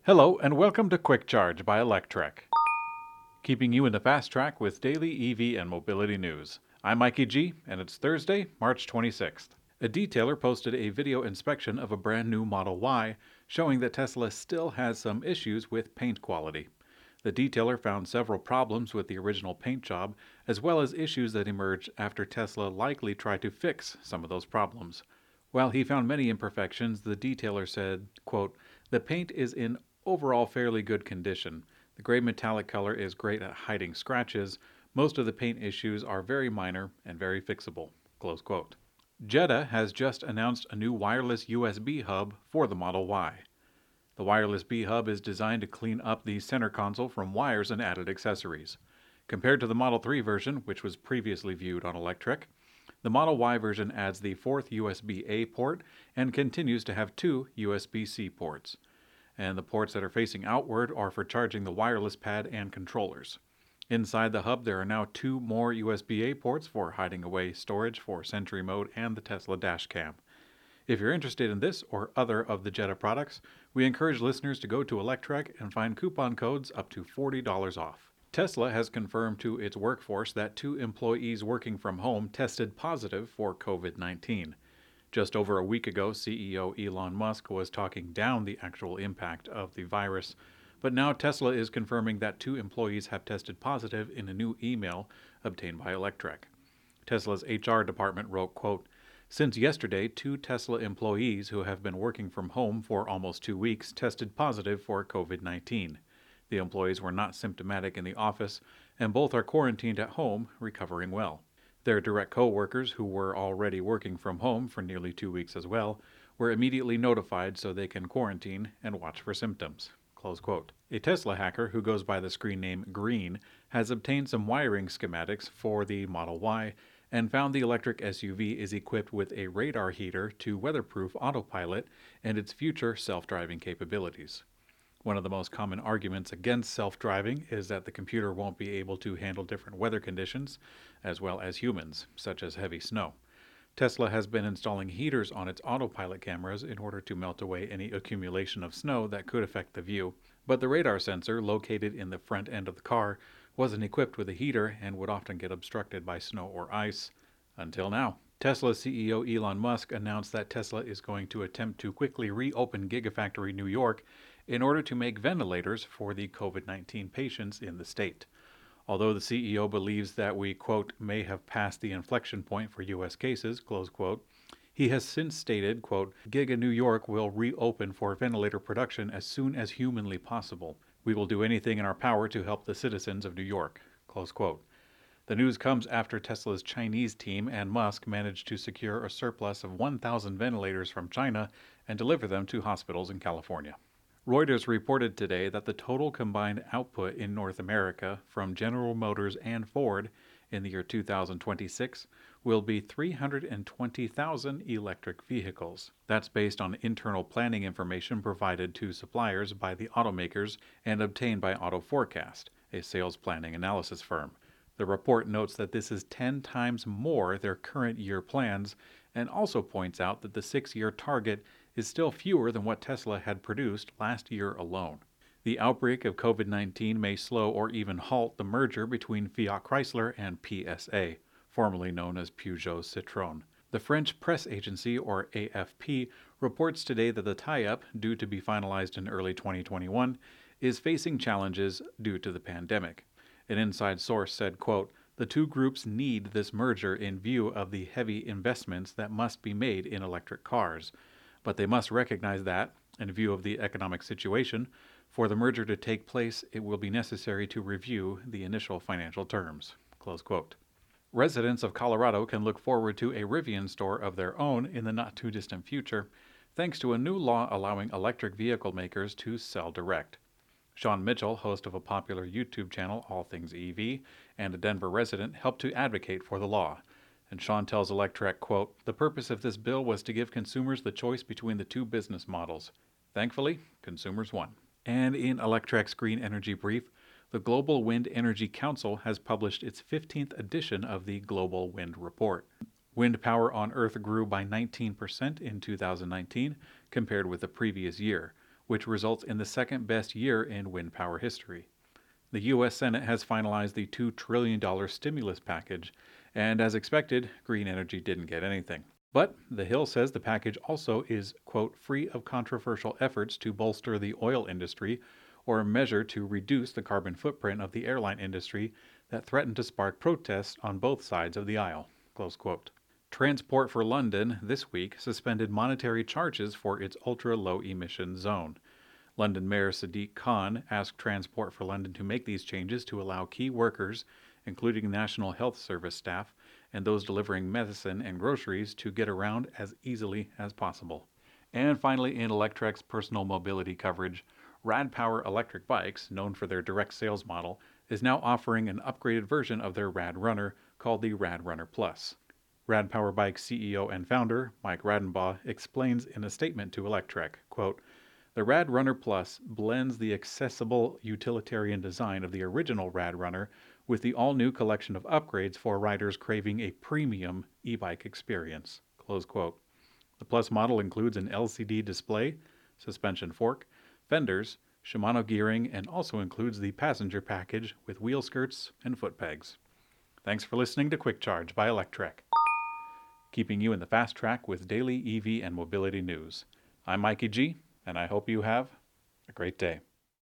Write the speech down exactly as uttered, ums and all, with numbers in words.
Hello and welcome to Quick Charge by Electrek, keeping you in the fast track with daily E V and mobility news. I'm Mikey G, and it's Thursday, March twenty-sixth. A detailer posted a video inspection of a brand new Model Y, showing that Tesla still has some issues with paint quality. The detailer found several problems with the original paint job, as well as issues that emerged after Tesla likely tried to fix some of those problems. While he found many imperfections, the detailer said, quote, "The paint is in overall fairly good condition. The gray metallic color is great at hiding scratches. Most of the paint issues are very minor and very fixable." Close quote. Jetta has just announced a new wireless U S B hub for the Model Y. The wireless B hub is designed to clean up the center console from wires and added accessories. Compared to the Model three version, which was previously viewed on Electrek, the Model Y version adds the fourth U S B A port and continues to have two U S B C ports. And the ports that are facing outward are for charging the wireless pad and controllers. Inside the hub, there are now two more U S B A ports for hiding away storage for Sentry Mode and the Tesla Dashcam. If you're interested in this or other of the Jetta products, we encourage listeners to go to Electrek and find coupon codes up to forty dollars off. Tesla has confirmed to its workforce that two employees working from home tested positive for COVID nineteen. Just over a week ago, C E O Elon Musk was talking down the actual impact of the virus, but now Tesla is confirming that two employees have tested positive in a new email obtained by Electrek. Tesla's H R department wrote, quote, "Since yesterday, two Tesla employees who have been working from home for almost two weeks tested positive for COVID nineteen. The employees were not symptomatic in the office, and both are quarantined at home, recovering well. Their direct co-workers, who were already working from home for nearly two weeks as well, were immediately notified so they can quarantine and watch for symptoms." Close quote. A Tesla hacker who goes by the screen name Green has obtained some wiring schematics for the Model Y and found the electric S U V is equipped with a radar heater to weatherproof autopilot and its future self-driving capabilities. One of the most common arguments against self-driving is that the computer won't be able to handle different weather conditions, as well as humans, such as heavy snow. Tesla has been installing heaters on its autopilot cameras in order to melt away any accumulation of snow that could affect the view, but the radar sensor, located in the front end of the car, wasn't equipped with a heater and would often get obstructed by snow or ice. Until now. Tesla C E O Elon Musk announced that Tesla is going to attempt to quickly reopen Gigafactory New York in order to make ventilators for the COVID nineteen patients in the state. Although the C E O believes that we, quote, "may have passed the inflection point for U S cases," close quote, he has since stated, quote, "Giga New York will reopen for ventilator production as soon as humanly possible. We will do anything in our power to help the citizens of New York," close quote. The news comes after Tesla's Chinese team and Musk managed to secure a surplus of one thousand ventilators from China and deliver them to hospitals in California. Reuters reported today that the total combined output in North America from General Motors and Ford in the year two thousand twenty-six will be three hundred twenty thousand electric vehicles. That's based on internal planning information provided to suppliers by the automakers and obtained by AutoForecast, a sales planning analysis firm. The report notes that this is ten times more their current year plans and also points out that the six-year target is still fewer than what Tesla had produced last year alone. The outbreak of COVID nineteen may slow or even halt the merger between Fiat Chrysler and P S A, formerly known as Peugeot Citroën. The French press agency, or A F P, reports today that the tie-up, due to be finalized in early twenty twenty-one, is facing challenges due to the pandemic. An inside source said, quote, "The two groups need this merger in view of the heavy investments that must be made in electric cars. But they must recognize that, in view of the economic situation, for the merger to take place, it will be necessary to review the initial financial terms." Close quote. Residents of Colorado can look forward to a Rivian store of their own in the not-too-distant future, thanks to a new law allowing electric vehicle makers to sell direct. Sean Mitchell, host of a popular YouTube channel, All Things E V, and a Denver resident, helped to advocate for the law. And Sean tells Electrek, quote, "The purpose of this bill was to give consumers the choice between the two business models. Thankfully, consumers won." And in Electrek's Green Energy Brief, the Global Wind Energy Council has published its fifteenth edition of the Global Wind Report. Wind power on Earth grew by nineteen percent in two thousand nineteen compared with the previous year, which results in the second best year in wind power history. The U S Senate has finalized the two trillion dollars stimulus package, and as expected, green energy didn't get anything. But The Hill says the package also is, quote, free of controversial efforts to bolster the oil industry or a measure to reduce the carbon footprint of the airline industry that threatened to spark protests on both sides of the aisle, close quote. Transport for London this week suspended monetary charges for its ultra-low emission zone. London Mayor Sadiq Khan asked Transport for London to make these changes to allow key workers, including National Health Service staff and those delivering medicine and groceries, to get around as easily as possible. And finally, in Electrek's personal mobility coverage, Rad Power Electric Bikes, known for their direct sales model, is now offering an upgraded version of their Rad Runner called the Rad Runner Plus. Rad Power Bikes C E O and founder Mike Radenbaugh explains in a statement to Electrek, quote, the Rad Runner Plus blends the accessible utilitarian design of the original Rad Runner with the all-new collection of upgrades for riders craving a premium e-bike experience, close quote. The Plus model includes an L C D display, suspension fork, fenders, Shimano gearing, and also includes the passenger package with wheel skirts and foot pegs. Thanks for listening to Quick Charge by Electrek, keeping you in the fast track with daily E V and mobility news. I'm Mikey G, and I hope you have a great day.